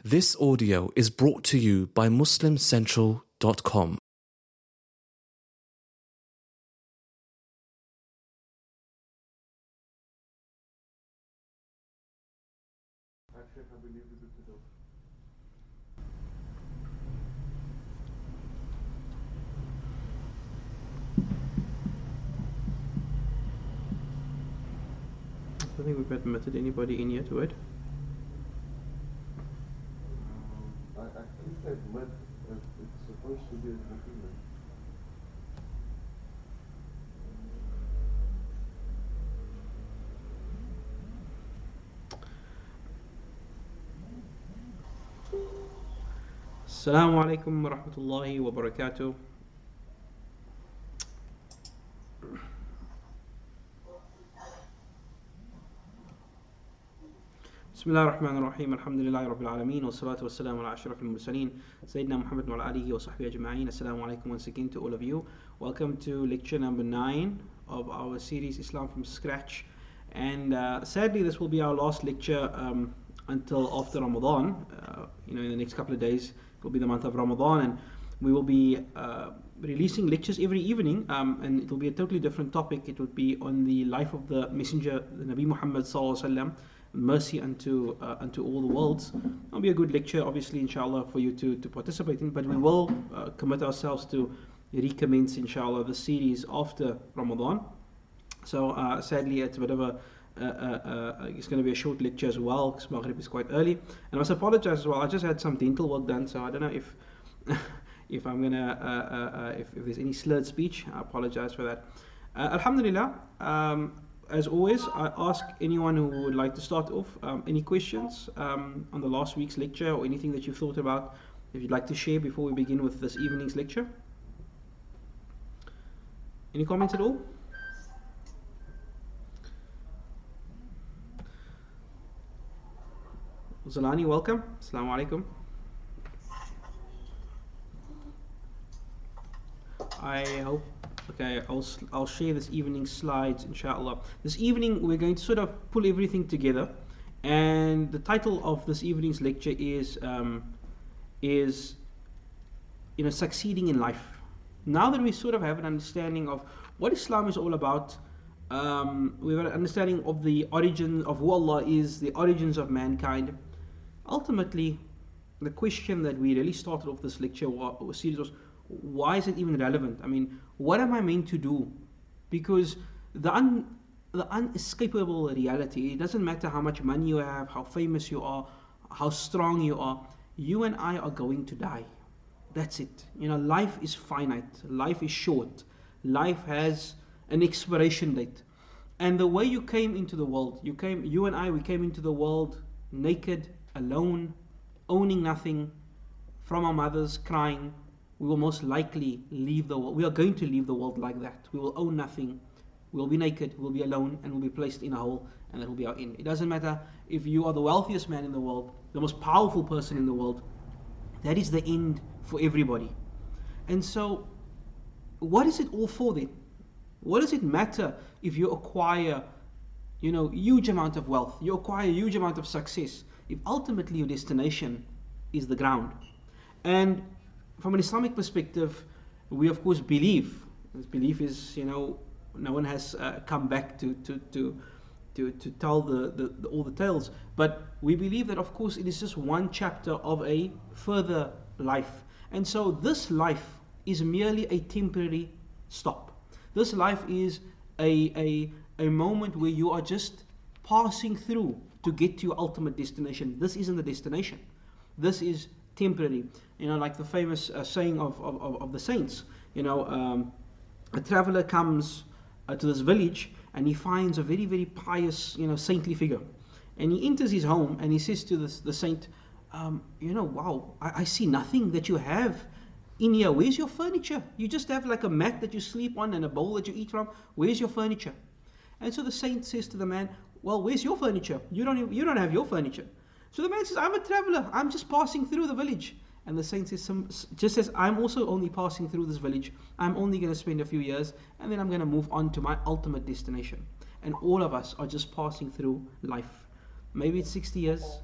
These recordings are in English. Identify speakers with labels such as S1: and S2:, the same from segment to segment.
S1: This audio is brought to you by MuslimCentral.com.
S2: I think we've admitted anybody in here to it.
S3: I think admit it's supposed to be a compliment.
S2: Assalamu alaikum wa rahmatullahi wa barakatuh. Bismillah ar-Rahman ar-Rahim. Alhamdulillahi Rabbil Alameen. Wa salatu wa salamu ala ashraf al-Mursaleen. Sayyidina Muhammad wa ala alihi wa sahbihi ajma'een. Assalamu alaikum once again to all of you. Welcome to lecture number 9 of our series Islam from Scratch. And sadly, this will be our last lecture until after Ramadan. In the next couple of days, it will be the month of Ramadan. And we will be releasing lectures every evening. And it will be a totally different topic. It would be on the life of the Messenger, the Nabi Muhammad sallallahu alaihi wasallam. Mercy unto all the worlds. It'll be a good lecture, obviously, inshallah, for you to participate in, but we will commit ourselves to recommence, inshallah, the series after Ramadan. So sadly, it's a bit of it's going to be a short lecture as well, because Maghrib is quite early. And I must apologize as well, I just had some dental work done, so I don't know if if I'm gonna if there's any slurred speech. I apologize for that. Alhamdulillah. As always, I ask anyone who would like to start off any questions on the last week's lecture or anything that you've thought about, if you'd like to share before we begin with this evening's lecture. Any comments at all? Zalani, welcome. Assalamu alaikum. I hope. Okay, I'll share this evening's slides, inshallah. This evening we're going to sort of pull everything together, and the title of this evening's lecture is succeeding in life. Now that we sort of have an understanding of what Islam is all about, we have an understanding of the origin of who Allah is, the origins of mankind. Ultimately, the question that we really started off this lecture or series was, why is it even relevant? I mean, what am I meant to do? Because the unescapable reality, it doesn't matter how much money you have, how famous you are, how strong you are, you and I are going to die. That's it. Life is finite, life is short, life has an expiration date. And the way you came into the world, you and I, we came into the world naked, alone, owning nothing, from our mothers, crying. We will most likely leave the world. We are going to leave the world like that. We will own nothing. We will be naked. We will be alone, and we'll be placed in a hole, and that will be our end. It doesn't matter if you are the wealthiest man in the world, the most powerful person in the world. That is the end for everybody. And so, what is it all for then? What does it matter if you acquire, huge amount of wealth, you acquire a huge amount of success, if ultimately your destination is the ground? And from an Islamic perspective, we of course believe. This belief is, no one has come back to tell all the tales. But we believe that, of course, it is just one chapter of a further life. And so this life is merely a temporary stop. This life is a moment where you are just passing through to get to your ultimate destination. This isn't the destination. This is temporary. Like the famous saying of the saints, a traveler comes to this village and he finds a very, very pious, saintly figure. And he enters his home and he says to the saint, wow, I see nothing that you have in here. Where's your furniture? You just have like a mat that you sleep on and a bowl that you eat from. Where's your furniture? And so the saint says to the man, well, where's your furniture? You don't have your furniture. So the man says, I'm a traveler. I'm just passing through the village. And the saint says, I'm also only passing through this village. I'm only going to spend a few years, and then I'm going to move on to my ultimate destination. And all of us are just passing through life. Maybe it's 60 years,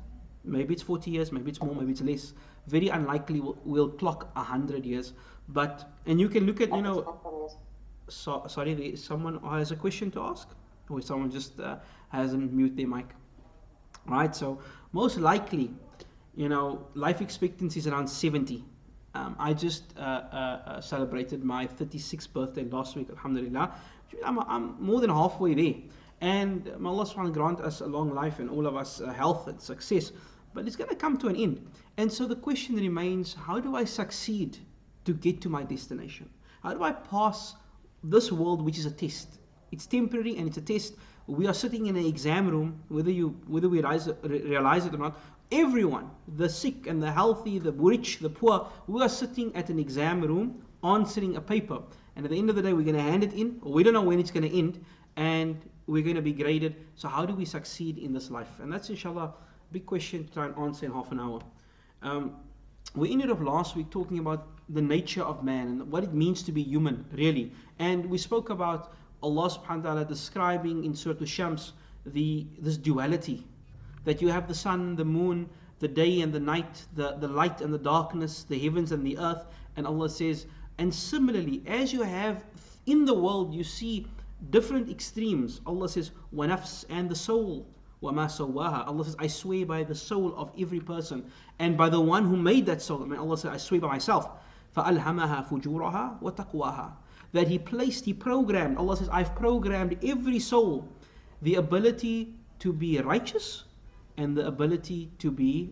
S2: Maybe it's 40 years, maybe it's more, maybe it's less. Very unlikely we'll clock 100 years. But, and you can look at, sorry, someone has a question to ask? Or someone just hasn't muted their mic. Right, so most likely, life expectancy is around 70. I just celebrated my 36th birthday last week, alhamdulillah. I'm more than halfway there. And may Allah subhanahu wa ta'ala grant us a long life and all of us health and success. But it's going to come to an end. And so the question remains, how do I succeed to get to my destination? How do I pass this world, which is a test? It's temporary and it's a test. We are sitting in an exam room, whether we realize it or not. Everyone, the sick and the healthy, the rich, the poor, we are sitting at an exam room answering a paper. And at the end of the day, we're going to hand it in, or we don't know when it's going to end, and we're going to be graded. So how do we succeed in this life? And that's, inshallah, a big question to try and answer in half an hour. We ended up last week talking about the nature of man and what it means to be human, really. And we spoke about Allah subhanahu wa ta'ala describing in Surah Al-Shams this duality, that you have the sun, the moon, the day and the night, the light and the darkness, the heavens and the earth. And Allah says, and similarly, as you have in the world, you see different extremes. Allah says, وَنَفْسِ, and the soul, وَمَا سَوَّاهَا. Allah says, I swear by the soul of every person and by the one who made that soul. I mean, Allah says, I swear by myself. فَأَلْهَمَهَا فُجُورَهَا وَتَقْوَاهَا. That He programmed, Allah says, I've programmed every soul the ability to be righteous and the ability to be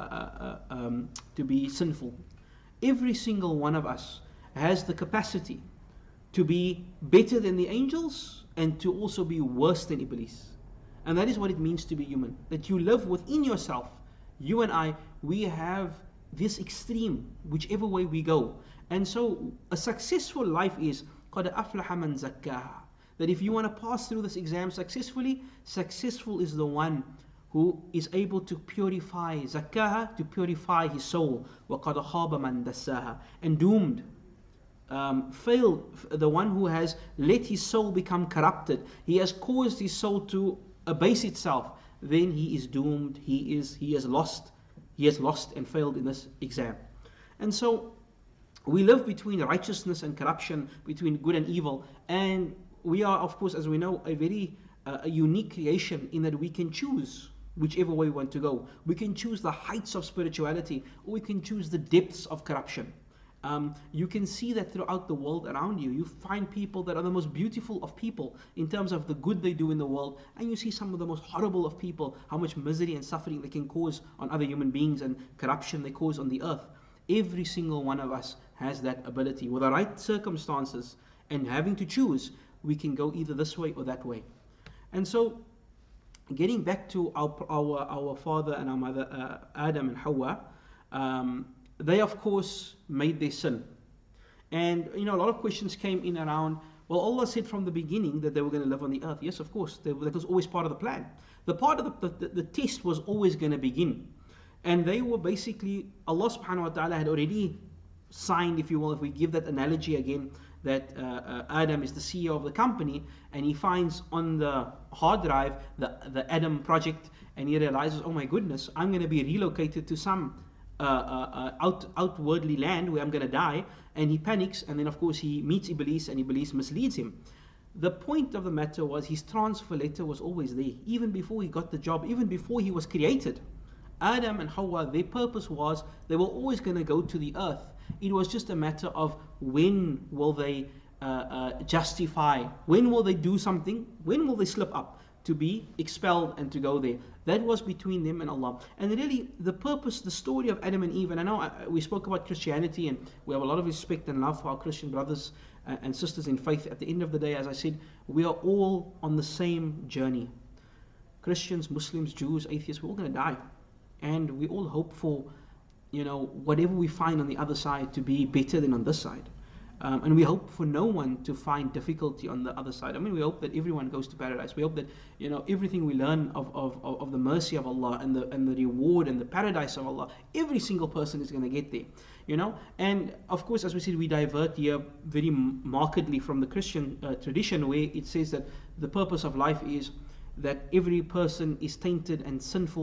S2: sinful. Every single one of us has the capacity to be better than the angels and to also be worse than Iblis. And that is what it means to be human. That you live within yourself. You and I, we have this extreme, whichever way we go. And so a successful life is قَدْ أَفْلَحَ مَنْ زَكَّاهَا. That if you want to pass through this exam successfully, successful is the one who is able to purify zakkaha, to purify his soul. وَقَدْ خَابَ مَنْ دَسَّاهَا. And doomed, failed, the one who has let his soul become corrupted. He has caused his soul to abase itself. Then he is doomed. He has lost and failed in this exam. And so we live between righteousness and corruption, between good and evil. And we are, of course, as we know, a very unique creation in that we can choose whichever way we want to go. We can choose the heights of spirituality, or we can choose the depths of corruption. You can see that throughout the world around you. You find people that are the most beautiful of people in terms of the good they do in the world, and you see some of the most horrible of people, how much misery and suffering they can cause on other human beings and corruption they cause on the earth. Every single one of us has that ability. With the right circumstances and having to choose, we can go either this way or that way. And so, getting back to our father and our mother, Adam and Hawa, they of course made their sin. And a lot of questions came in around, well, Allah said from the beginning that they were going to live on the earth. Yes, of course, that was always part of the plan. The part of the test was always going to begin. And they were basically, Allah subhanahu wa ta'ala had already signed, if you will, if we give that analogy again, that Adam is the CEO of the company, and he finds on the hard drive the Adam project, and he realizes, oh my goodness, I'm going to be relocated to some outwardly land where I'm going to die, and he panics, and then of course he meets Iblis, and Iblis misleads him. The point of the matter was his transfer letter was always there, even before he got the job, even before he was created. Adam and Hawa, their purpose was they were always going to go to the earth. It was just a matter of when will they justify, when will they do something, when will they slip up to be expelled and to go there. That was between them and Allah. And really the purpose, the story of Adam and Eve, and I know we spoke about Christianity and we have a lot of respect and love for our Christian brothers and sisters in faith. At the end of the day, as I said, we are all on the same journey. Christians, Muslims, Jews, atheists, we're all going to die. And we all hope for, whatever we find on the other side to be better than on this side. And we hope for no one to find difficulty on the other side. I mean, we hope that everyone goes to paradise. We hope that, everything we learn of the mercy of Allah and the reward and the paradise of Allah, every single person is going to get there, And of course, as we said, we divert here very markedly from the Christian tradition, where it says that the purpose of life is that every person is tainted and sinful,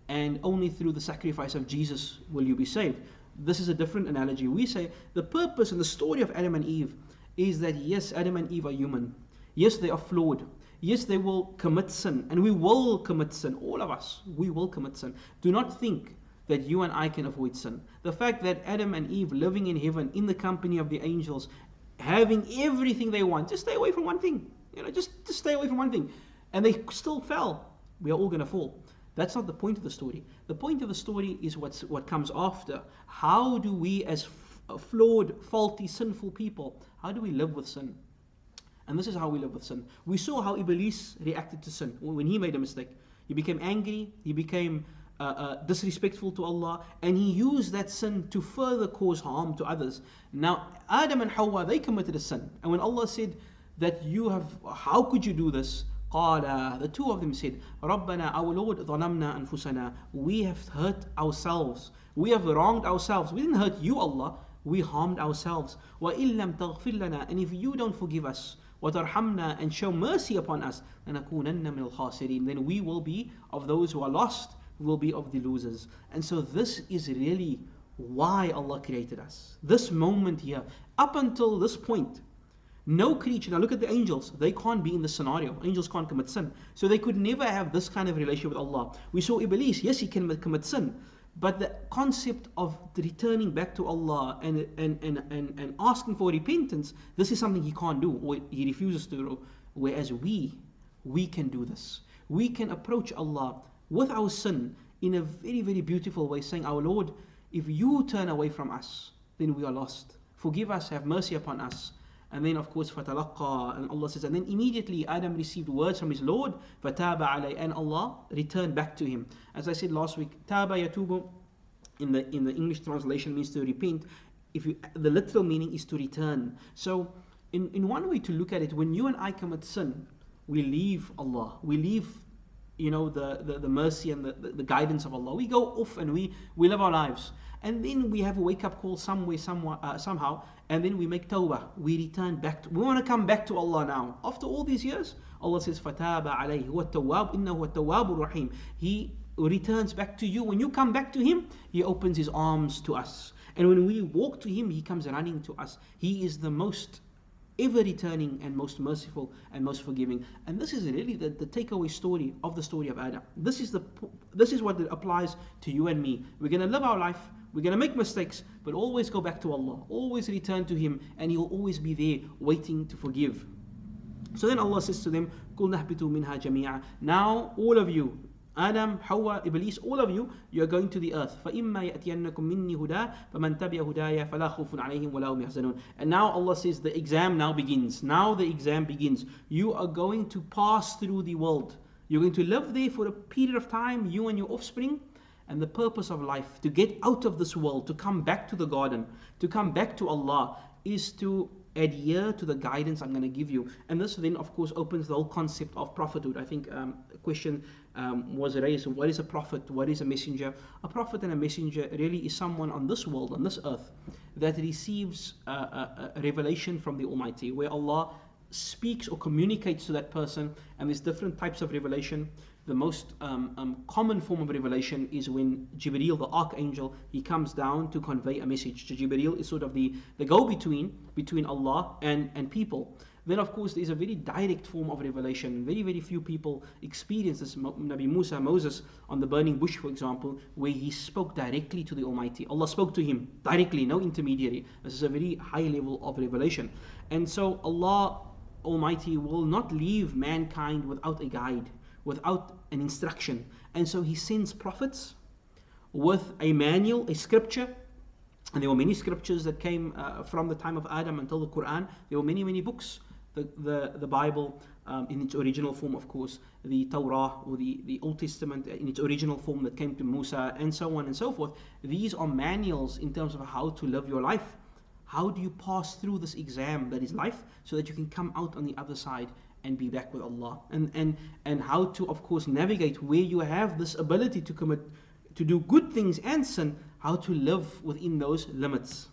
S2: and only through the sacrifice of Jesus will you be saved. This is a different analogy. We say the purpose and the story of Adam and Eve is that yes, Adam and Eve are human. Yes, they are flawed. Yes, they will commit sin, and we will commit sin. All of us, we will commit sin. Do not think that you and I can avoid sin. The fact that Adam and Eve living in heaven in the company of the angels, having everything they want, just stay away from one thing. Just stay away from one thing. And they still fell. We are all going to fall. That's not the point of the story. The point of the story is what comes after. How do we, as flawed, faulty, sinful people, how do we live with sin? And this is how we live with sin. We saw how Iblis reacted to sin when he made a mistake. He became angry, he became disrespectful to Allah, and he used that sin to further cause harm to others. Now, Adam and Hawa, they committed a sin. And when Allah said that how could you do this? The two of them said, رَبَّنَا, our Lord, ظَلَمْنَا أَنفُسَنَا, we have hurt ourselves. We have wronged ourselves. We didn't hurt you, Allah. We harmed ourselves. وَإِن لَمْ تَغْفِرْ لَنَا, and if you don't forgive us, وَتَرْحَمْنَا, and show mercy upon us, لَنَكُونَنَّ مِنَ الْخَاسِرِينَ, then we will be of those who are lost, we will be of the losers. And so this is really why Allah created us. This moment here, up until this point, no creature, now look at the angels, they can't be in this scenario. Angels can't commit sin. So they could never have this kind of relationship with Allah. We saw Iblis, yes, he can commit sin, but the concept of returning back to Allah and asking for repentance, this is something he can't do, or he refuses to do. Whereas we can do this. We can approach Allah with our sin in a very, very beautiful way, saying, our Lord, if you turn away from us, then we are lost. Forgive us, have mercy upon us. And then of course, فَتَلَقَّى, and Allah says, and then immediately Adam received words from his Lord, فَتَابَ عَلَيْهِ, and Allah returned back to him. As I said last week, تَابَ يَتُوبُ, in the English translation means to repent. The literal meaning is to return. So in one way to look at it, when you and I commit sin, we leave Allah, we leave the mercy and the guidance of Allah. We go off and we live our lives. And then we have a wake-up call somehow, and then we make tawbah. We return back. We want to come back to Allah now. After all these years, Allah says, فَتَابَ عَلَيْهِ هُوَ التَّوَّابُ إِنَّهُ هُوَ التَّوَّابُ الرَّحِيمُ. He returns back to you. When you come back to Him, He opens His arms to us. And when we walk to Him, He comes running to us. He is the most ever returning and most merciful and most forgiving. And this is really the takeaway story of the story of Adam. This is what applies to you and me. We're going to live our life, we're going to make mistakes, but always go back to Allah, always return to Him, and He will always be there waiting to forgive. So then Allah says to them, قُلْ نَهْبِطُوا مِنْهَا جَمِيعًا. Now all of you, Adam, Hawa, Iblis, all of you, you are going to the earth. فَإِمَّا يَأْتِيَنَّكُم مِّنِّي هُدًى فَمَنْ تَبِعَ هُدَايَ فَلَا خَوْفٌ عَلَيْهِمْ وَلَا هُمْ يَحْزَنُونَ. And now Allah says the exam now begins. Now the exam begins. You are going to pass through the world. You're going to live there for a period of time, you and your offspring. And the purpose of life, to get out of this world, to come back to the garden, to come back to Allah, is to adhere to the guidance I'm going to give you. And this then of course opens the whole concept of prophethood. I think a question was raised, what is a prophet, what is a messenger? A prophet and a messenger really is someone on this world, on this earth, that receives a revelation from the Almighty, where Allah speaks or communicates to that person. And there's different types of revelation. The most common form of revelation is when Jibreel, the archangel, he comes down to convey a message. So Jibreel is sort of the go-between Allah and people. Then of course there's a very direct form of revelation. Very, very few people experience this. Nabi Musa, Moses, on the burning bush, for example, where he spoke directly to the Almighty. Allah spoke to him directly, no intermediary. This is a very high level of revelation. And so Allah Almighty will not leave mankind without a guide, without an instruction. And so He sends prophets with a manual, a scripture. And there were many scriptures that came from the time of Adam until the Quran. There were many, many books. The Bible in its original form, of course, the Torah or the Old Testament in its original form that came to Musa, and so on and so forth. These are manuals in terms of how to live your life. How do you pass through this exam that is life, so that you can come out on the other side and be back with Allah, and how to of course navigate where you have this ability to do good things and sin, how to live within those limits.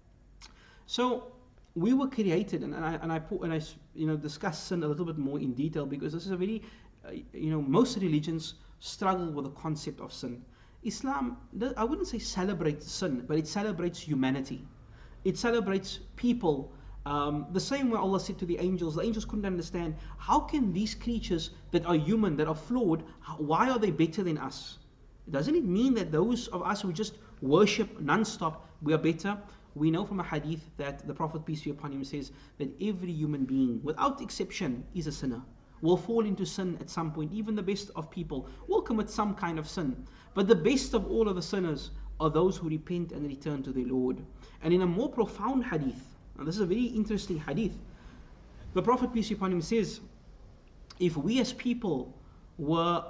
S2: So we were created, and I discuss sin a little bit more in detail, because this is a very most religions struggle with the concept of sin. Islam, I wouldn't say celebrates sin, but it celebrates humanity. It celebrates people. The same way Allah said to the angels couldn't understand, how can these creatures that are human, that are flawed, why are they better than us? Doesn't it mean that those of us who just worship non-stop, we are better? We know from a hadith that the Prophet, peace be upon him, says that every human being, without exception, is a sinner, will fall into sin at some point. Even the best of people will commit some kind of sin. But the best of all of the sinners are those who repent and return to their Lord. And in a more profound hadith, and this is a very interesting hadith, the Prophet, peace be upon him, says, if we as people were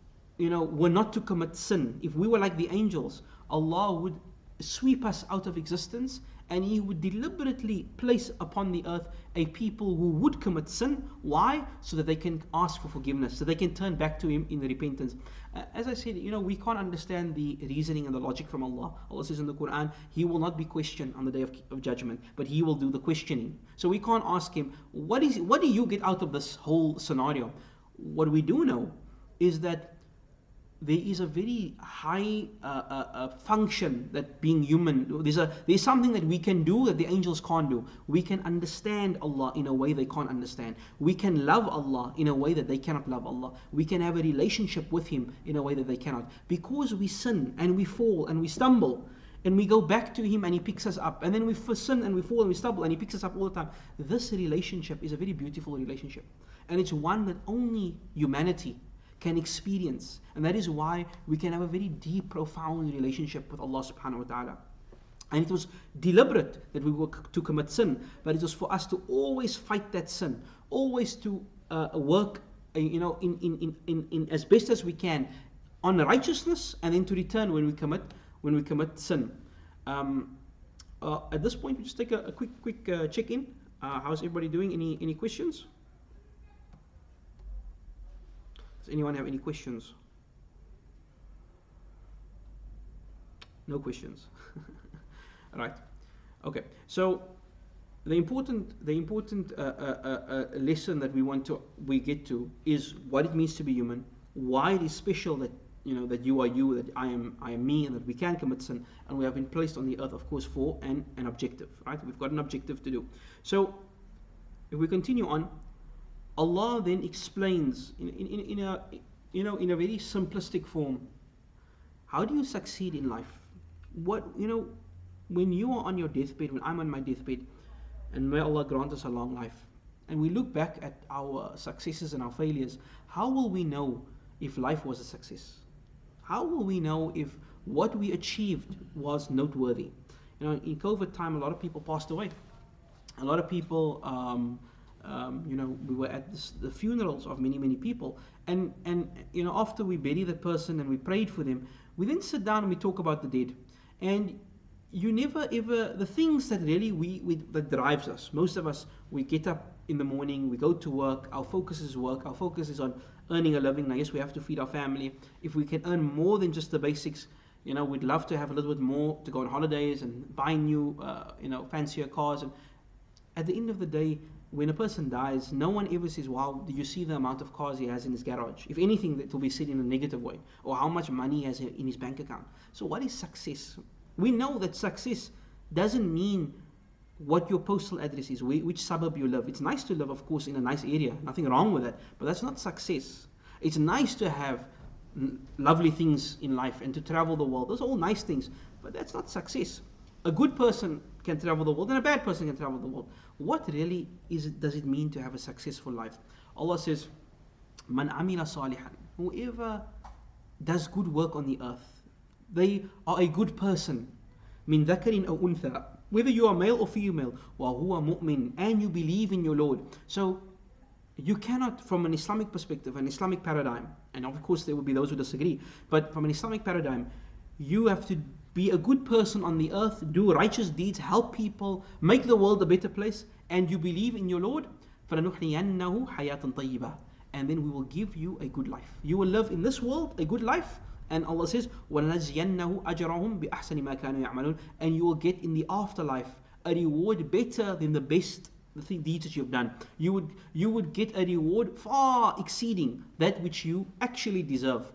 S2: not to commit sin, if we were like the angels, Allah would sweep us out of existence, and He would deliberately place upon the earth a people who would commit sin. Why? So that they can ask for forgiveness, so they can turn back to Him in repentance. As I said, we can't understand the reasoning and the logic from Allah. Allah says in the Quran, He will not be questioned on the day of judgment, but He will do the questioning. So we can't ask Him, what do you get out of this whole scenario? What we do know is that there is a very high function that being human, there's something that we can do that the angels can't do. We can understand Allah in a way they can't understand. We can love Allah in a way that they cannot love Allah. We can have a relationship with Him in a way that they cannot. Because we sin and we fall and we stumble and we go back to Him and He picks us up, and then we sin and we fall and we stumble and He picks us up all the time. This relationship is a very beautiful relationship, and it's one that only humanity can experience, and that is why we can have a very deep, profound relationship with Allah subhanahu wa ta'ala. And it was deliberate that we were to commit sin, but it was for us to always fight that sin, always to work in as best as we can on righteousness, and then to return when we commit sin. At this point, we just take a quick check-in. How's everybody doing? Any questions? Does anyone have any questions? No questions. Right. Okay. So the important lesson that we get to is what it means to be human. Why it is special that that you are you, that I am me, and that we can commit sin, and we have been placed on the earth, of course, for an objective. Right. We've got an objective to do. So if we continue on, Allah then explains in a very simplistic form, how do you succeed in life? When you are on your deathbed, when I'm on my deathbed, and may Allah grant us a long life, and we look back at our successes and our failures, how will we know if life was a success? How will we know if what we achieved was noteworthy? In COVID time, a lot of people passed away. A lot of people we were at the funerals of many people, and after we bury that person and we prayed for them, we then sit down and we talk about the dead. And you never ever, the things that really that drives us, most of us, we get up in the morning, we go to work, our focus is work, our focus is on earning a living. Now yes, we have to feed our family. If we can earn more than just the basics, we'd love to have a little bit more to go on holidays and buy new fancier cars. And at the end of the day, when a person dies, no one ever says, wow, do you see the amount of cars he has in his garage? If anything, that will be said in a negative way. Or how much money he has in his bank account. So what is success? We know that success doesn't mean what your postal address is, which suburb you live. It's nice to live, of course, in a nice area. Nothing wrong with that. But that's not success. It's nice to have lovely things in life and to travel the world. Those are all nice things. But that's not success. A good person can travel the world and a bad person can travel the world. What really does it mean to have a successful life? Allah says, Man amila salihan. Whoever does good work on the earth, they are a good person. Min dhakarin aw untha. Whether you are male or female, wa huwa mu'min, and you believe in your Lord. So you cannot, from an Islamic perspective, an Islamic paradigm, and of course there will be those who disagree, but from an Islamic paradigm, you have to be a good person on the earth, do righteous deeds, help people, make the world a better place, and you believe in your Lord. فَلَنُحْيِيَنَّهُ حَيَاةً طَيِّبَةً. And then we will give you a good life. You will live in this world a good life, and Allah says, وَلَنَجْزِيَنَّهُ أَجْرَهُمْ بِأَحْسَنِ مَا كَانُوا يَعْمَلُونَ. And you will get in the afterlife a reward better than the best deeds that you've done. You would get a reward far exceeding that which you actually deserve.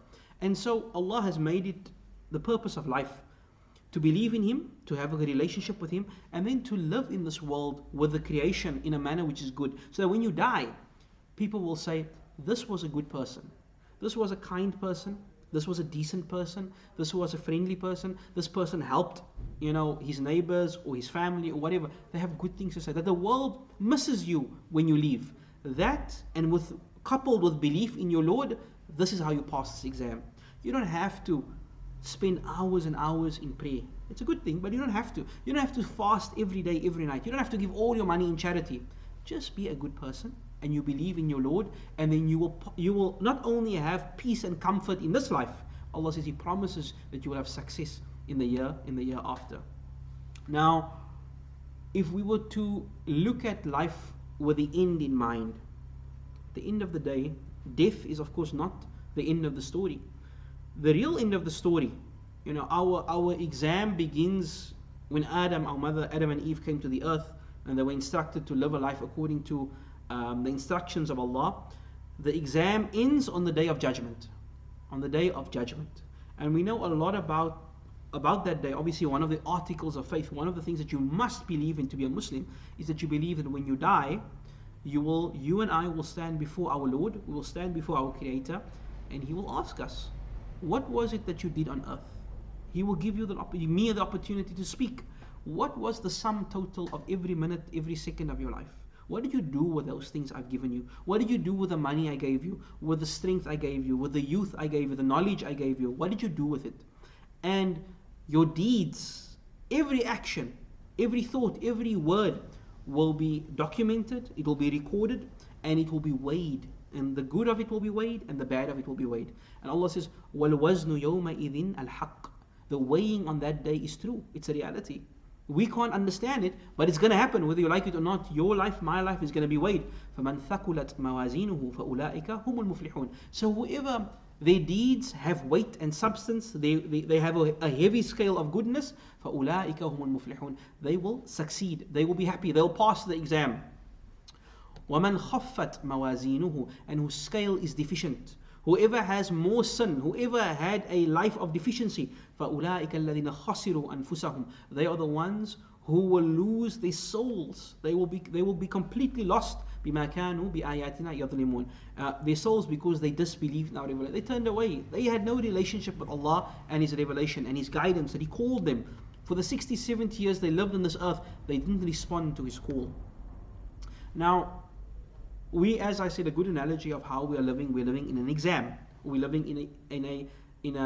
S2: And so Allah has made it the purpose of life to believe in Him, to have a relationship with Him, and then to live in this world with the creation in a manner which is good. So that when you die, people will say, this was a good person, this was a kind person, this was a decent person, this was a friendly person, this person helped, his neighbors or his family or whatever. They have good things to say. That the world misses you when you leave. That, and coupled with belief in your Lord, this is how you pass this exam. You don't have to spend hours and hours in prayer. It's a good thing, but you don't have to. You don't have to fast every day, every night. You don't have to give all your money in charity. Just be a good person, and you believe in your Lord, and then you will not only have peace and comfort in this life. Allah says He promises that you will have success in the year after. Now, if we were to look at life with the end in mind, at the end of the day, death is of course not the end of the story. The real end of the story, our exam begins when our mother Adam and Eve came to the earth, and they were instructed to live a life according to the instructions of Allah. The exam ends on the day of judgment. On the day of judgment. And we know a lot about that day. Obviously, one of the articles of faith, one of the things that you must believe in to be a Muslim, is that you believe that when you die, you and I will stand before our Lord, we will stand before our Creator, and He will ask us, what was it that you did on earth? He will give you the opportunity to speak. What was the sum total of every minute, every second of your life? What did you do with those things I've given you? What did you do with the money I gave you? With the strength I gave you? With the youth I gave you? The knowledge I gave you? What did you do with it? And your deeds, every action, every thought, every word will be documented, it will be recorded, and it will be weighed. And the good of it will be weighed, and the bad of it will be weighed. And Allah says, وَالْوَزْنُ يَوْمَئِذٍ الْحَقِّ. The weighing on that day is true. It's a reality. We can't understand it, but it's going to happen whether you like it or not. Your life, my life is going to be weighed. فَمَنْ ثَقُلَتْ مَوَازِينُهُ فَأُولَٰئِكَ هُمُ الْمُفْلِحُونَ. So whoever their deeds have weight and substance, they have a heavy scale of goodness, فَأُولَٰئِكَ هُمُ الْمُفْلِحُونَ. They will succeed. They will be happy. They'll pass the exam. وَمَنْ خَفَّتْ مَوَازِينُهُ. And whose scale is deficient. Whoever has more sin, whoever had a life of deficiency, فَأُولَٰئِكَ الَّذِينَ خَسِرُوا أَنفُسَهُم. They are the ones who will lose their souls. They will be completely lost. بِمَا كَانُوا بِآيَاتِنَا يَظْلِمُونَ. Their souls, because they disbelieved in our revelation. They turned away. They had no relationship with Allah and His revelation and His guidance that He called them. For the 60, 70 years they lived on this earth, they didn't respond to His call. Now, we, as I said, a good analogy of how we're living in an exam. We're living in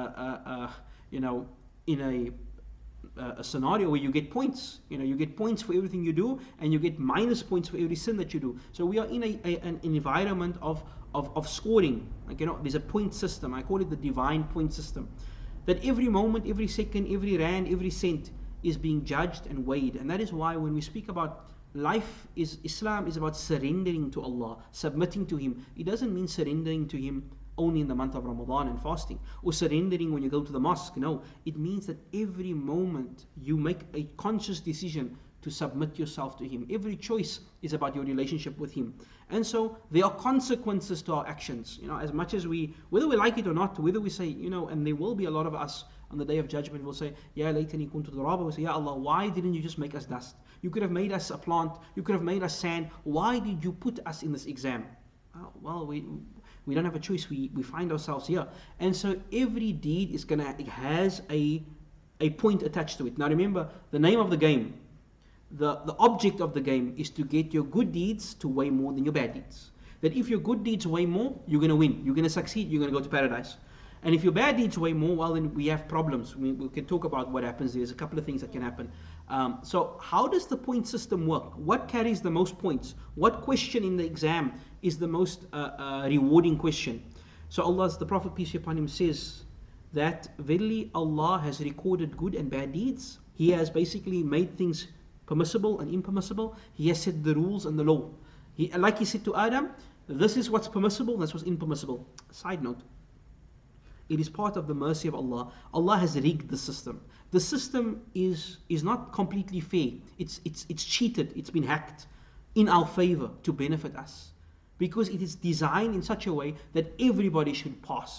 S2: a scenario where you get points. You get points for everything you do, and you get minus points for every sin that you do. So we are in an environment of scoring. There's a point system. I call it the divine point system. That every moment, every second, every rand, every cent is being judged and weighed. And that is why when we speak about Islam is about surrendering to Allah, submitting to Him. It doesn't mean surrendering to Him only in the month of Ramadan and fasting, or surrendering when you go to the mosque. No, it means that every moment you make a conscious decision to submit yourself to Him. Every choice is about your relationship with Him. And so there are consequences to our actions. As much as whether we like it or not, whether we say, and there will be a lot of us on the day of judgment will say, Ya laytani kuntu turaba. We say, Ya Allah, why didn't you just make us dust? You could have made us a plant. You could have made us sand. Why did you put us in this exam? Well, we don't have a choice. We find ourselves here. And so every deed has a point attached to it. Now remember, the name of the game, the object of the game is to get your good deeds to weigh more than your bad deeds. That if your good deeds weigh more, you're going to win. You're going to succeed. You're going to go to paradise. And if your bad deeds weigh more, well, then we have problems. We can talk about what happens. There's a couple of things that can happen. So how does the point system work? What carries the most points? What question in the exam is the most rewarding question? So the Prophet, peace be upon him, says that verily Allah has recorded good and bad deeds. He has basically made things permissible and impermissible. He has set the rules and the law. Like He said to Adam, this is what's permissible, that's what's impermissible. Side note, it is part of the mercy of Allah. Allah has rigged the system. The system is not completely fair. It's cheated. It's been hacked in our favor to benefit us, because it is designed in such a way that everybody should pass.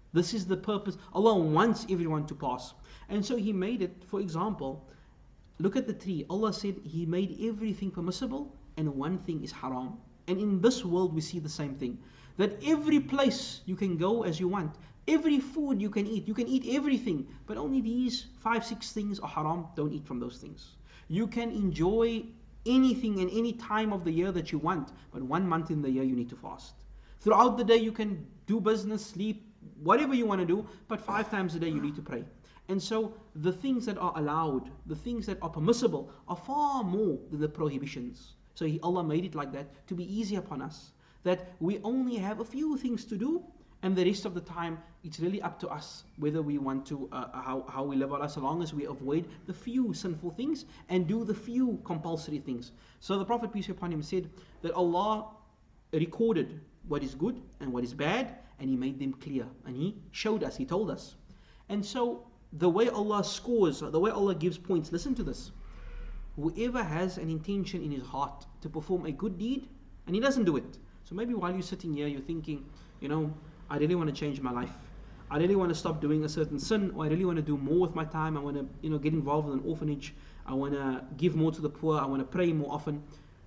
S2: This is the purpose. Allah wants everyone to pass. And so He made it, for example, look at the tree. Allah said He made everything permissible and one thing is haram. And in this world we see the same thing. That every place you can go as you want. Every food you can eat everything. But only these 5-6 things are haram. Don't eat from those things. You can enjoy anything and any time of the year that you want. But 1 month in the year you need to fast. Throughout the day you can do business, sleep, whatever you want to do. But 5 times a day you need to pray. And so the things that are allowed, the things that are permissible are far more than the prohibitions. So Allah made it like that to be easy upon us. That we only have a few things to do, and the rest of the time it's really up to us whether we want to, how we live our life, so long as we avoid the few sinful things and do the few compulsory things. So the Prophet, peace be upon him, said that Allah recorded what is good and what is bad, and He made them clear. And He showed us, He told us. And so the way Allah scores, the way Allah gives points, listen to this. Whoever has an intention in his heart to perform a good deed, and he doesn't do it. So maybe while you're sitting here, you're thinking, I really want to change my life. I really want to stop doing a certain sin, or I really want to do more with my time. I want to, get involved in an orphanage. I want to give more to the poor. I want to pray more often.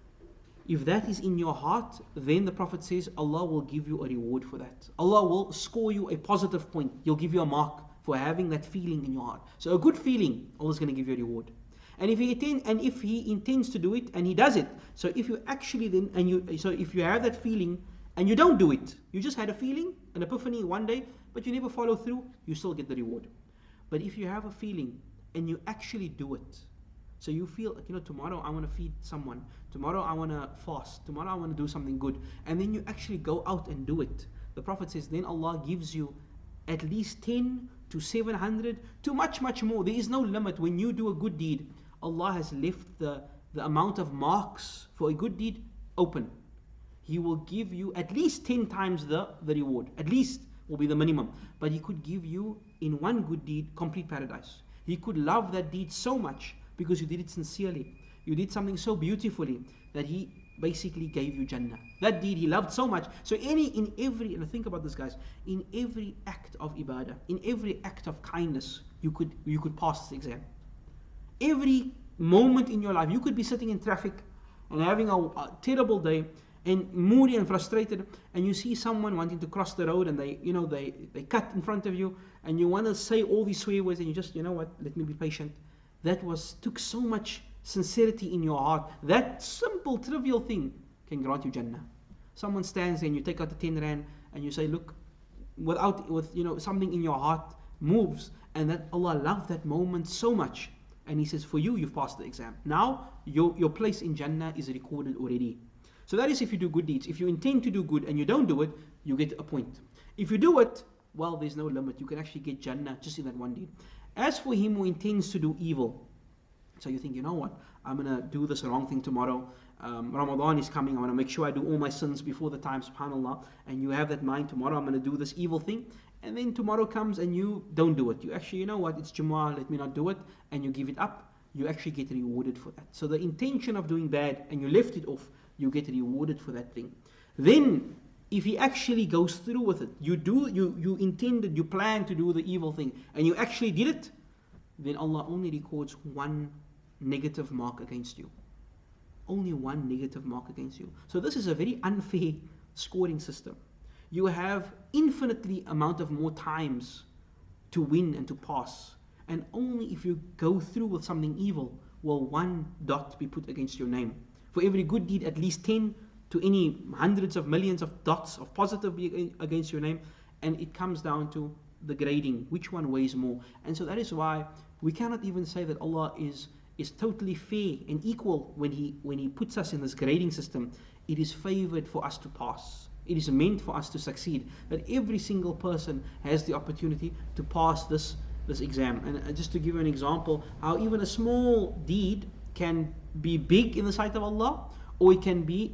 S2: If that is in your heart, then the Prophet says Allah will give you a reward for that. Allah will score you a positive point. He'll give you a mark for having that feeling in your heart. So a good feeling, Allah's going to give you a reward. And if He intends to do it, and He does it, so if you actually if you have that feeling and you don't do it, you just had a feeling, an epiphany one day, but you never follow through, you still get the reward. But if you have a feeling and you actually do it, so you feel, tomorrow I want to feed someone, tomorrow I want to fast, tomorrow I want to do something good, and then you actually go out and do it, the Prophet says, then Allah gives you at least 10 to 700 to much more. There is no limit. When you do a good deed, Allah has left the amount of marks for a good deed open. He will give you at least 10 times the reward. At least will be the minimum. But He could give you in one good deed complete paradise. He could love that deed so much because you did it sincerely. You did something so beautifully that He basically gave you Jannah. That deed He loved so much. So and think about this, guys, in every act of ibadah, in every act of kindness, you could pass this exam. Every moment in your life, you could be sitting in traffic and having a terrible day and moody and frustrated, and you see someone wanting to cross the road and they cut in front of you, and you want to say all these swear words, and you just, let me be patient. That took so much sincerity in your heart. That simple, trivial thing can grant you Jannah. Someone stands there and you take out the 10 rand and you say, look, something in your heart moves, and that Allah loved that moment so much. And He says, for you've passed the exam. Now, your place in Jannah is recorded already. So that is if you do good deeds. If you intend to do good and you don't do it, you get a point. If you do it, well, there's no limit. You can actually get Jannah just in that one deed. As for him who intends to do evil, so you think, what? I'm going to do this wrong thing tomorrow. Ramadan is coming. I want to make sure I do all my sins before the time, subhanAllah. And you have that mind, tomorrow I'm going to do this evil thing. And then tomorrow comes and you don't do it. You actually, it's Jumu'ah, let me not do it. And you give it up. You actually get rewarded for that. So the intention of doing bad and you left it off, you get rewarded for that thing. Then, if he actually goes through with it, you intended, you planned to do the evil thing, and you actually did it, then Allah only records one negative mark against you. Only one negative mark against you. So this is a very unfair scoring system. You have infinitely amount of more times to win and to pass. And only if you go through with something evil will one dot be put against your name. For every good deed, at least 10 to any hundreds of millions of dots of positive be against your name. And it comes down to the grading, which one weighs more. And so that is why we cannot even say that Allah is totally fair and equal when He puts us in this grading system. It is favored for us to pass. It is meant for us to succeed. That every single person has the opportunity to pass this exam. And just to give you an example, how even a small deed can be big in the sight of Allah, or it can be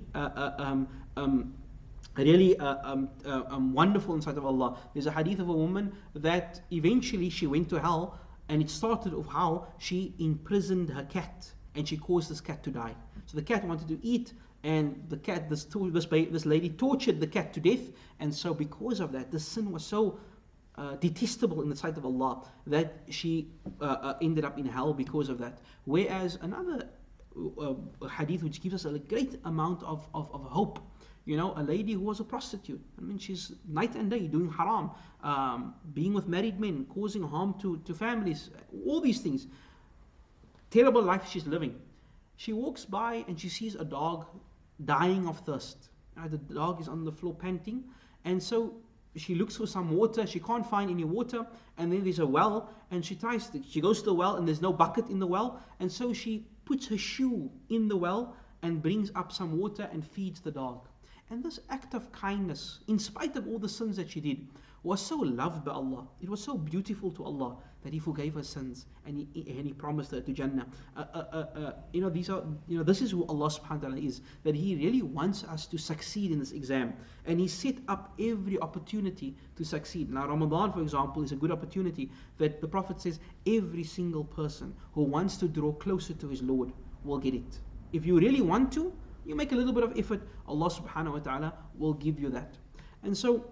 S2: really wonderful in the sight of Allah. There's a hadith of a woman that eventually she went to hell, and it started of how she imprisoned her cat, and she caused this cat to die. So the cat wanted to eat, and the cat, this lady tortured the cat to death, and so because of that, the sin was so detestable in the sight of Allah, that she ended up in hell because of that. Whereas another hadith which gives us a great amount of hope, a lady who was a prostitute. I mean, she's night and day doing haram, being with married men, causing harm to families, all these things. Terrible life she's living. She walks by and she sees a dog dying of thirst. The dog is on the floor panting, and so she looks for some water. She can't find any water, and then there's a well, and she goes to the well, and there's no bucket in the well, and so she puts her shoe in the well and brings up some water and feeds the dog. And this act of kindness, in spite of all the sins that she did, was so loved by Allah. It was so beautiful to Allah that He forgave her sins, and He promised her to Jannah. This is who Allah subhanahu wa ta'ala is, that He really wants us to succeed in this exam, and He set up every opportunity to succeed. Now Ramadan, for example, is a good opportunity that the Prophet says every single person who wants to draw closer to his Lord will get it. If you really want to, you make a little bit of effort, Allah subhanahu wa ta'ala will give you that. And so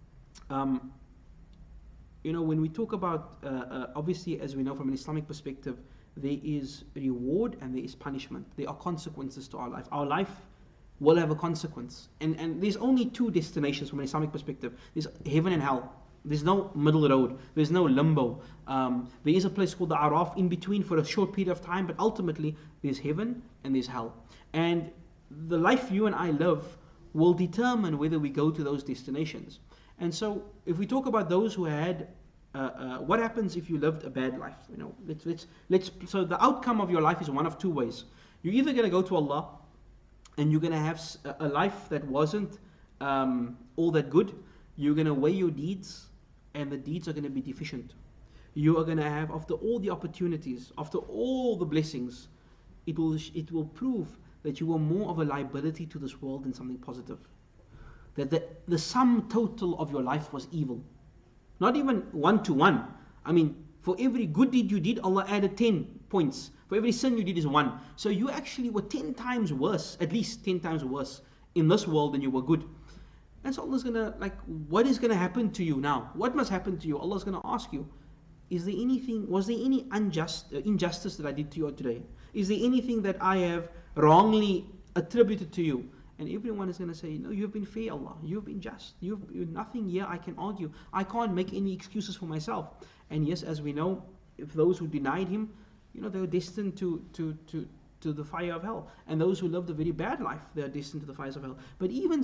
S2: when we talk about, obviously, as we know from an Islamic perspective, there is reward and there is punishment. There are consequences to our life. Our life will have a consequence. And there's only two destinations from an Islamic perspective. There's heaven and hell. There's no middle road. There's no limbo. There is a place called the Araf in between for a short period of time, but ultimately there's heaven and there's hell. And the life you and I live will determine whether we go to those destinations. And so, if we talk about those who had, what happens if you lived a bad life? So the outcome of your life is one of two ways. You're either going to go to Allah, and you're going to have a life that wasn't all that good. You're going to weigh your deeds, and the deeds are going to be deficient. You are going to have, after all the opportunities, after all the blessings, it will prove that you were more of a liability to this world than something positive. That the sum total of your life was evil. Not even 1 to 1. I mean, for every good deed you did, Allah added 10 points. For every sin you did is 1. So you actually were 10 times worse, at least 10 times worse in this world than you were good. And so Allah's gonna, what is gonna happen to you now? What must happen to you? Allah's gonna ask you, was there any injustice that I did to you today? Is there anything that I have wrongly attributed to you? And everyone is going to say, no, you've been fair, Allah. You've been just. You've nothing here I can argue. I can't make any excuses for myself. And yes, as we know, if those who denied Him, they were destined to the fire of hell. And those who lived a very bad life, they are destined to the fires of hell. But even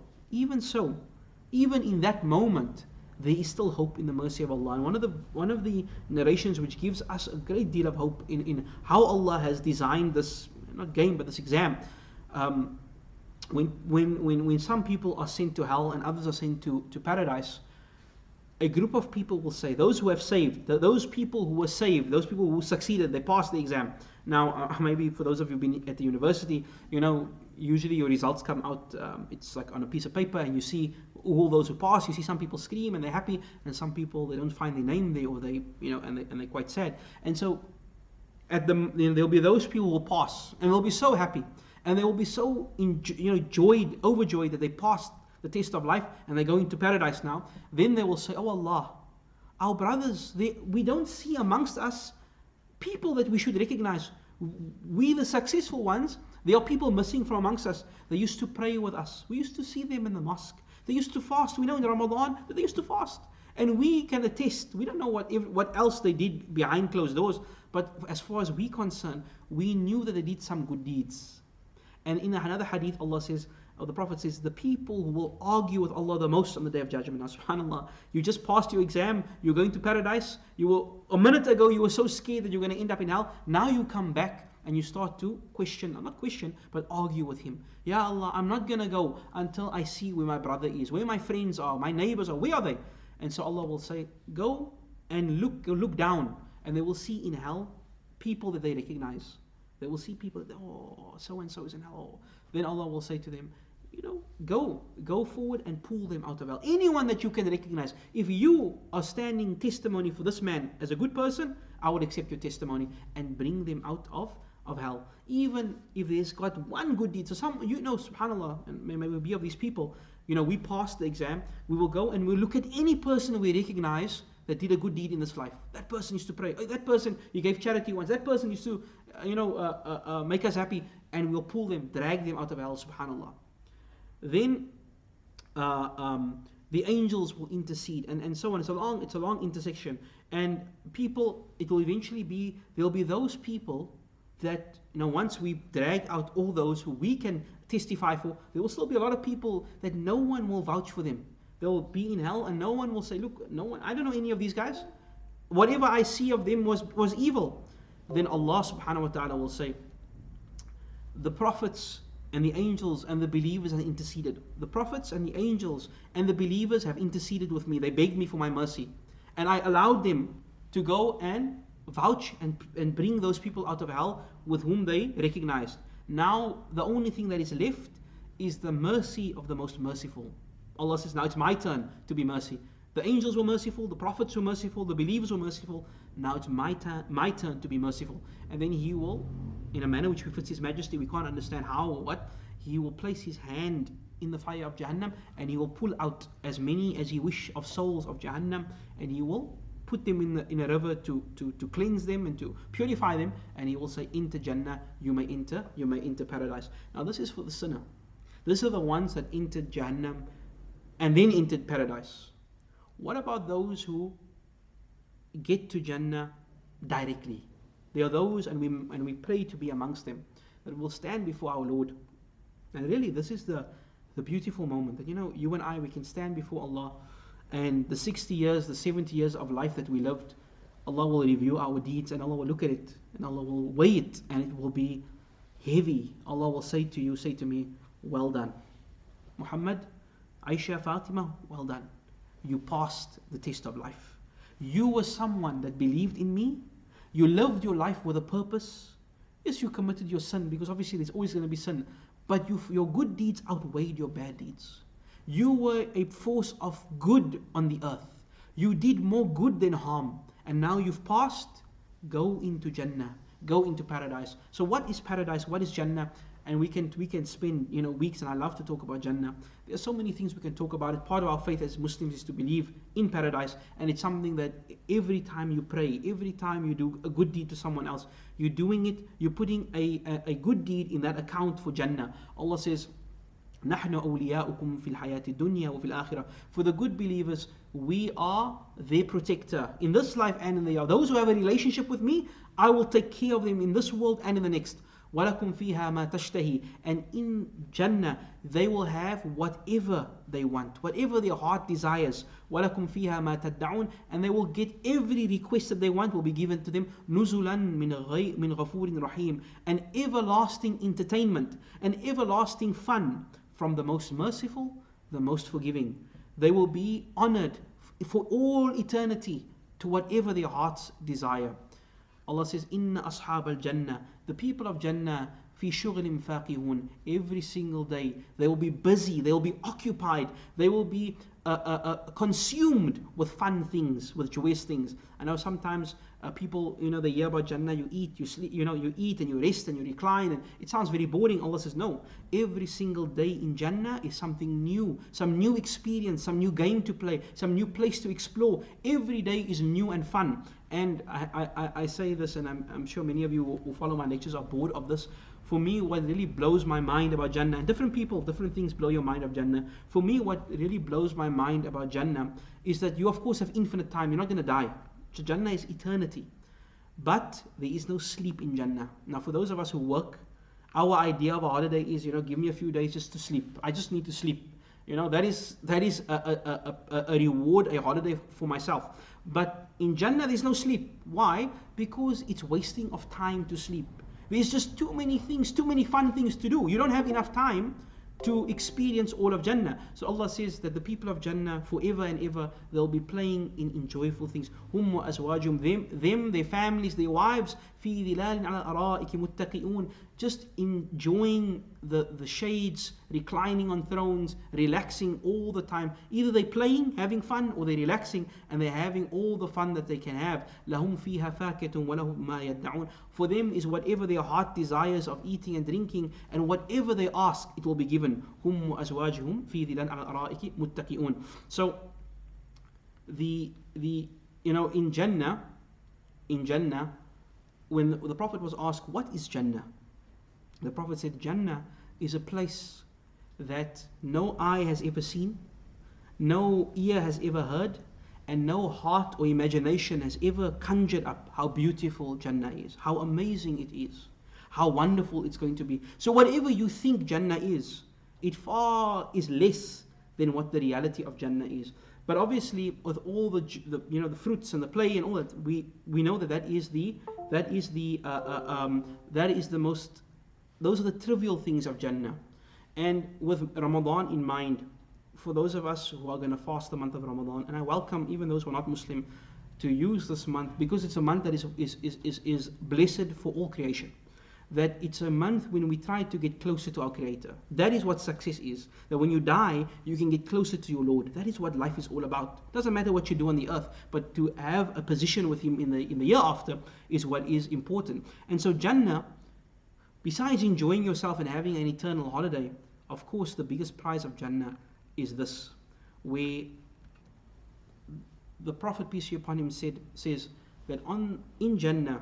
S2: in that moment, there is still hope in the mercy of Allah. And one of the narrations which gives us a great deal of hope in how Allah has designed this, not game, but this exam. When some people are sent to hell and others are sent to paradise, a group of people will say, those who have saved, those people who were saved, those people who succeeded, they passed the exam. Now, maybe for those of you who've been at the university, usually your results come out, it's like on a piece of paper, and you see all those who pass. You see some people scream and they're happy, and some people, they don't find their name there, or they, and they're quite sad. And so, there'll be those people who will pass, and they'll be so happy. And they will be so overjoyed that they passed the test of life and they're going to paradise now. Then they will say, oh Allah, our brothers, we don't see amongst us people that we should recognize. We, the successful ones, there are people missing from amongst us. They used to pray with us. We used to see them in the mosque. They used to fast. We know in Ramadan that they used to fast. And we can attest, we don't know what else they did behind closed doors, but as far as we're concerned, we knew that they did some good deeds. And in another hadith, Allah says, or the Prophet says, the people who will argue with Allah the most on the Day of Judgment. Now, subhanAllah, you just passed your exam, you're going to paradise, a minute ago you were so scared that you're going to end up in hell. Now you come back and you start to but argue with Him. Ya Allah, I'm not going to go until I see where my brother is, where my friends are, my neighbors are, where are they? And so Allah will say, go and look down, and they will see in hell people that they recognize. They will see people that, oh, so-and-so is in hell. Then Allah will say to them, go forward and pull them out of hell. Anyone that you can recognize. If you are standing testimony for this man as a good person, I would accept your testimony and bring them out of of hell. Even if there's got one good deed. So some, subhanAllah, and maybe we'll be of these people, we pass the exam, we will go and we'll look at any person we recognize that did a good deed in this life. That person used to pray. That person, he gave charity once. That person used to, make us happy. And we'll pull them, drag them out of hell, subhanAllah. Then, the angels will intercede, and so on. It's a long intersection. And people, it will eventually be, there'll be those people that, once we drag out all those who we can testify for, there will still be a lot of people that no one will vouch for them. They'll be in hell and no one will say, look, no one, I don't know any of these guys. Whatever I see of them was evil. Then Allah subhanahu wa ta'ala will say, the prophets and the angels and the believers have interceded. The prophets and the angels and the believers have interceded with me. They begged me for my mercy. And I allowed them to go and vouch and bring those people out of hell with whom they recognized. Now, the only thing that is left is the mercy of the most merciful. Allah says, now it's my turn to be mercy. The angels were merciful, the prophets were merciful, the believers were merciful. Now it's my turn to be merciful. And then He will, in a manner which befits His Majesty, we can't understand how or what, He will place His hand in the fire of Jahannam and He will pull out as many as He wish of souls of Jahannam, and He will put them in a river to cleanse them and to purify them, and He will say, enter Jannah, you may enter paradise. Now this is for the sinner. These are the ones that entered Jahannam and then entered paradise. What about those who get to Jannah directly? There are those, and we pray to be amongst them, that will stand before our Lord. And really, this is the beautiful moment that, you and I, we can stand before Allah, and the 60 years, the 70 years of life that we lived, Allah will review our deeds, and Allah will look at it, and Allah will weigh it, and it will be heavy. Allah will say to me, well done. Muhammad, Aisha, Fatima, well done. You passed the test of life. You were someone that believed in me. You lived your life with a purpose. Yes, you committed your sin, because obviously there's always going to be sin. But your good deeds outweighed your bad deeds. You were a force of good on the earth. You did more good than harm. And now you've passed. Go into Jannah. Go into paradise. So what is paradise? What is Jannah? And we can spend weeks, and I love to talk about Jannah. There are so many things we can talk about it. Part of our faith as Muslims is to believe in paradise, and it's something that every time you pray, every time you do a good deed to someone else, you're doing it, you're putting a good deed in that account for Jannah. Allah says, نحن أولياؤكم في الحياة الدنيا وفي الآخرة. For the good believers, we are their protector in this life and in the other. Those who have a relationship with me, I will take care of them in this world and in the next. وَلَكُمْ فِيهَا مَا تَشْتَهِي. And in Jannah, they will have whatever they want, whatever their heart desires. وَلَكُمْ فِيهَا مَا تَدَّعُونَ. And they will get every request that they want will be given to them. نُزُلًا مِنْ غَفُورٍ رَحِيمٍ. An everlasting entertainment, an everlasting fun from the most merciful, the most forgiving. They will be honored for all eternity to whatever their hearts desire. Allah says, Inna ashab al-Jannah, the people of Jannah, fi shughlim faqihun. Every single day, they will be busy, they will be occupied, they will be consumed with fun things, with joyous things. I know sometimes people, they hear about Jannah, you eat, you sleep, you eat and you rest and you recline, and it sounds very boring. Allah says, no, every single day in Jannah is something new, some new experience, some new game to play, some new place to explore. Every day is new and fun. And I say this, and I'm sure many of you who follow my lectures are bored of this. For me, what really blows my mind about Jannah, and different people, different things blow your mind of Jannah. For me, what really blows my mind about Jannah is that you, of course, have infinite time. You're not going to die. So Jannah is eternity. But there is no sleep in Jannah. Now, for those of us who work, our idea of a holiday is, give me a few days just to sleep. I just need to sleep. That is a reward, a holiday for myself. But in Jannah, there's no sleep. Why? Because it's wasting of time to sleep. There's just too many things, too many fun things to do. You don't have enough time to experience all of Jannah. So Allah says that the people of Jannah, forever and ever, they'll be playing in joyful things. Hum wa azwajum, them, their families, their wives, في ظلال على الأرائك متكئون, just enjoying the shades, reclining on thrones, relaxing all the time. Either they're playing, having fun, or they're relaxing and they're having all the fun that they can have. لهم فيها فاكهة ولهم ما يدعون. For them is whatever their heart desires of eating and drinking, and whatever they ask, it will be given. هم وأزواجهم في ظلال على الأرائك متكئون. So the in Jannah, when the Prophet was asked, what is Jannah? The Prophet said, Jannah is a place that no eye has ever seen, no ear has ever heard, and no heart or imagination has ever conjured up how beautiful Jannah is, how amazing it is, how wonderful it's going to be. So whatever you think Jannah is, it far is less than what the reality of Jannah is. But obviously, with all the fruits and the play and all that, we know that those are the trivial things of Jannah. And with Ramadan in mind, for those of us who are going to fast the month of Ramadan, and I welcome even those who are not Muslim to use this month, because it's a month that is blessed for all creation. That it's a month when we try to get closer to our Creator. That is what success is. That when you die, you can get closer to your Lord. That is what life is all about. Doesn't matter what you do on the earth, but to have a position with Him in the year after is what is important. And so Jannah, besides enjoying yourself and having an eternal holiday, of course the biggest prize of Jannah is this, where the Prophet, peace be upon him, says that in Jannah,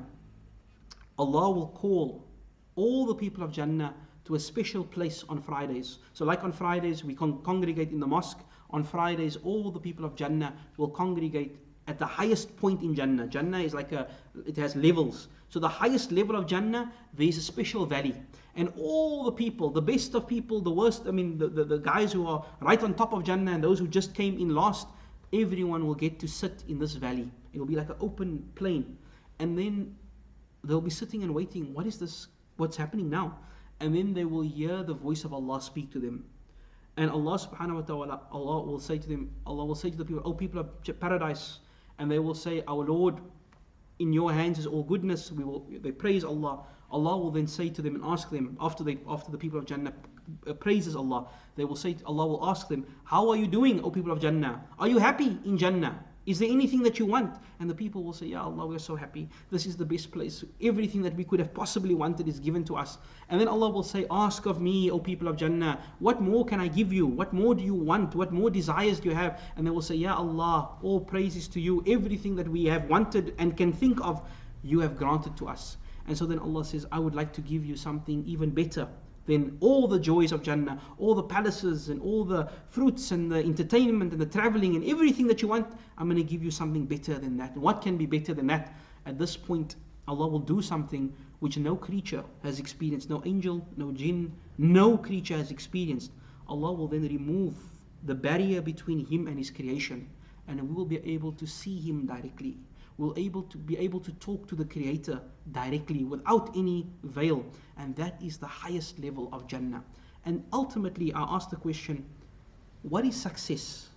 S2: Allah will call all the people of Jannah to a special place on Fridays. So like on Fridays we congregate in the mosque, on Fridays all the people of Jannah will congregate at the highest point in Jannah. Jannah is it has levels. So the highest level of Jannah, there is a special valley. And all the people, the best of people, the worst, the guys who are right on top of Jannah and those who just came in last, everyone will get to sit in this valley. It will be like an open plain. And then they'll be sitting and waiting. What is this? What's happening now? And then they will hear the voice of Allah speak to them. And Allah subhanahu wa ta'ala, Allah will say to the people, O people of paradise, and they will say, our Lord, in your hands is all goodness. They praise Allah. Allah will then say to them and ask them, after the people of Jannah praises Allah, Allah will ask them, how are you doing, O people of Jannah? Are you happy in Jannah? Is there anything that you want? And the people will say, Ya Allah, we are so happy. This is the best place. Everything that we could have possibly wanted is given to us. And then Allah will say, ask of me, O people of Jannah, what more can I give you? What more do you want? What more desires do you have? And they will say, Ya Allah, all praises to you. Everything that we have wanted and can think of, you have granted to us. And so then Allah says, I would like to give you something even better than all the joys of Jannah, all the palaces and all the fruits and the entertainment and the traveling and everything that you want. I'm going to give you something better than that. And what can be better than that? At this point, Allah will do something which no creature has experienced. No angel, no jinn, no creature has experienced. Allah will then remove the barrier between Him and His creation, and we will be able to see Him directly. We'll be able to talk to the Creator directly without any veil. And that is the highest level of Jannah. And ultimately, I ask the question, what is success?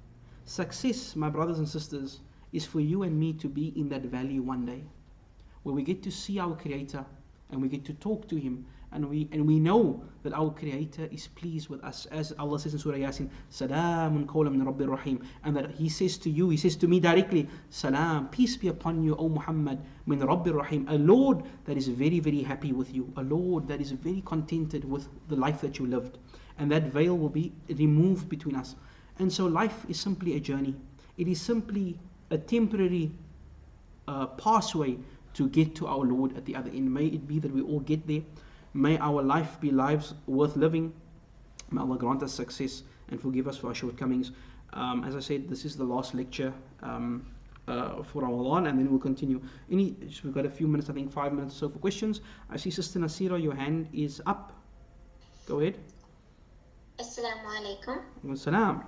S2: Success, my brothers and sisters, is for you and me to be in that valley one day, where we get to see our Creator and we get to talk to Him, and we know that our Creator is pleased with us, as Allah says in Surah Yasin, Salamun qawlan min Rabbir Rahim, and that He says to you, He says to me directly, Salam, peace be upon you, O Muhammad, min Rabbir Rahim, a Lord that is very, very happy with you, a Lord that is very contented with the life that you lived, and that veil will be removed between us. And so life is simply a journey. It is simply a temporary pathway to get to our Lord at the other end. May it be that we all get there. May our life be lives worth living. May Allah grant us success and forgive us for our shortcomings. As I said, this is the last lecture for Ramadan, and then we'll continue. We've got a few minutes, I think 5 minutes or so for questions. I see Sister Nasira, your hand is up. Go ahead.
S4: Assalamu alaikum.
S2: Assalam.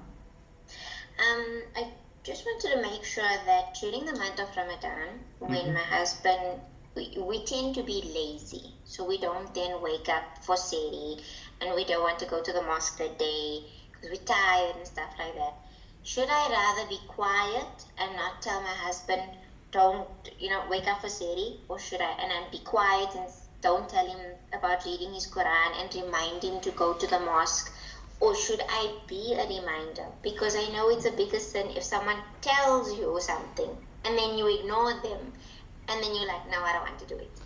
S4: I just wanted to make sure that during the month of Ramadan, when my husband, we tend to be lazy, so we don't then wake up for Sehri, and we don't want to go to the mosque that day because we're tired and stuff like that. Should I rather be quiet and not tell my husband don't, wake up for Seri, or should I, and I be quiet and don't tell him about reading his Quran and remind him to go to the mosque? Or should I be a reminder? Because I know it's a bigger sin if someone tells you something and then you ignore them and then you're like, no, I don't want to do it.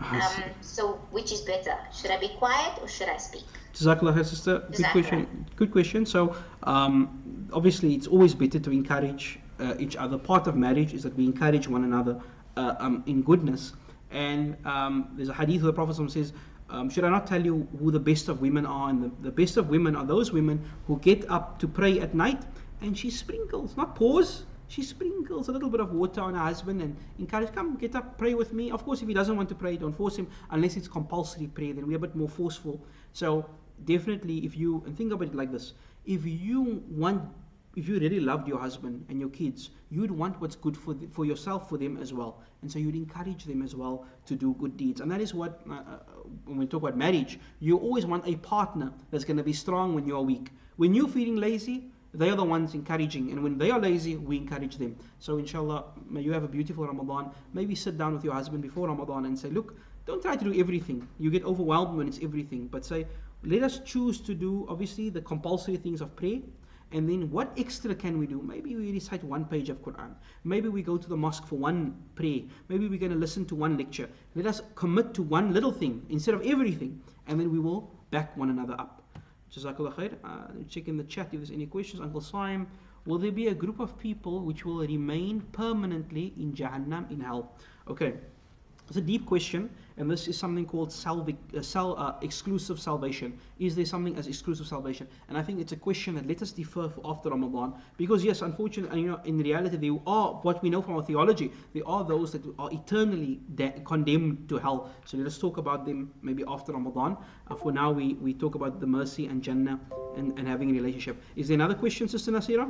S4: So which is better? Should I be quiet or should I speak?
S2: Jazakallah khair, sister. Good question. Good question. So obviously it's always better to encourage each other. Part of marriage is that we encourage one another in goodness. And there's a hadith where the Prophet says, should I not tell you who the best of women are? And the best of women are those women who get up to pray at night and she sprinkles, not pours, she sprinkles a little bit of water on her husband and encourage, come get up, pray with me. Of course, if he doesn't want to pray, don't force him, unless it's compulsory prayer, then we're a bit more forceful. So definitely, and think about it like this, if you really loved your husband and your kids, you'd want what's good for yourself, for them as well. And so you'd encourage them as well to do good deeds. And that is what, when we talk about marriage, you always want a partner that's going to be strong when you're weak. When you're feeling lazy, they are the ones encouraging. And when they are lazy, we encourage them. So inshallah, may you have a beautiful Ramadan. Maybe sit down with your husband before Ramadan and say, look, don't try to do everything. You get overwhelmed when it's everything. But say, let us choose to do, obviously, the compulsory things of prayer. And then what extra can we do? Maybe we recite one page of Quran. Maybe we go to the mosque for one prayer. Maybe we're going to listen to one lecture. Let us commit to one little thing instead of everything. And then we will back one another up. Jazakallah khair. Check in the chat if there's any questions. Uncle Saim, will there be a group of people which will remain permanently in Jahannam, in hell? Okay. It's a deep question, and this is something called exclusive salvation. Is there something as exclusive salvation? And I think it's a question that let us defer for after Ramadan, because yes, unfortunately, in reality, there are, what we know from our theology, there are those that are eternally condemned to hell. So let us talk about them maybe after Ramadan. For now, we talk about the mercy and Jannah and having a relationship. Is there another question, Sister Nasira?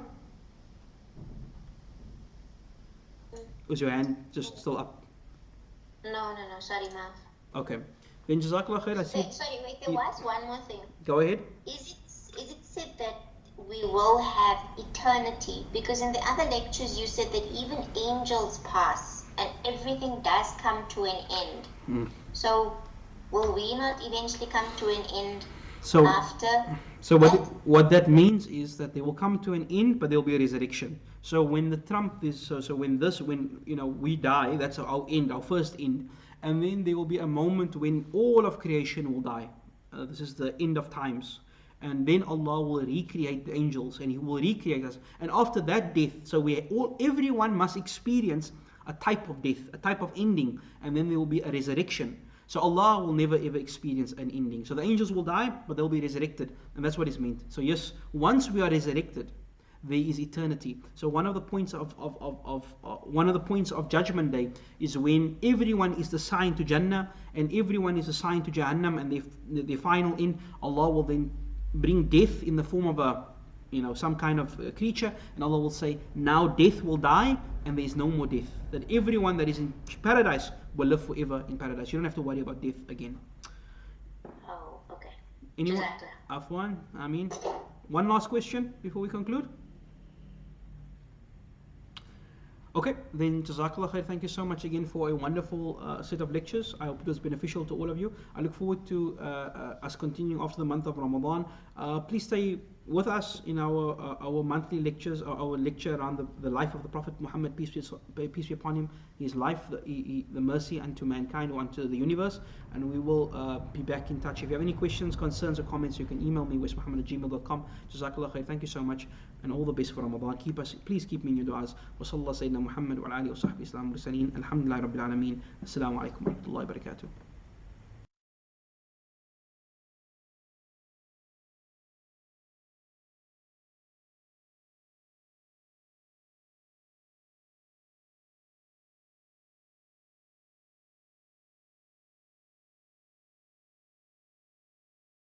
S2: Was your hand just still up?
S4: No, sorry, ma'am.
S2: Okay. Then Jazakallah khair.
S4: Sorry, wait, there was one more thing.
S2: Go ahead.
S4: Is it said that we will have eternity? Because in the other lectures you said that even angels pass and everything does come to an end. So will we not eventually come to an end after?
S2: So what that means is that they will come to an end, but there will be a resurrection. So when the trump is when we die, that's our end, our first end, and then there will be a moment when all of creation will die. This is the end of times, and then Allah will recreate the angels, and He will recreate us. And after that death, so everyone must experience a type of death, a type of ending, and then there will be a resurrection. So Allah will never ever experience an ending. So the angels will die, but they'll be resurrected, and that's what is meant. So yes, once we are resurrected, there is eternity. So one of the points of Judgment Day is when everyone is assigned to Jannah and everyone is assigned to Jahannam, and the final end, Allah will then bring death in the form of some kind of creature, and Allah will say, now death will die and there is no more death. That everyone that is in paradise will live forever in paradise. You don't have to worry about death again.
S4: Oh, okay.
S2: Anyone? Afwan, Ameen. One last question before we conclude. Okay, then Jazakallah khair. Thank you so much again for a wonderful set of lectures. I hope it was beneficial to all of you. I look forward to us continuing after the month of Ramadan. Please stay with us in our monthly lectures, or our lecture around the life of the Prophet Muhammad, peace be upon him, his life, the mercy unto mankind or unto the universe. And we will be back in touch. If you have any questions, concerns or comments, you can email me, westmuhammad@gmail.com. Jazakallah khair. Thank you so much, and all the best for Ramadan. Please keep me in your du'as. Wa sallallahu sayyidina Muhammad wa alihi wa sahbihi islam mursaleen. Alhamdulillah rabbil alameen. Assalamu alaikum wa rahmatullahi wa barakatuh.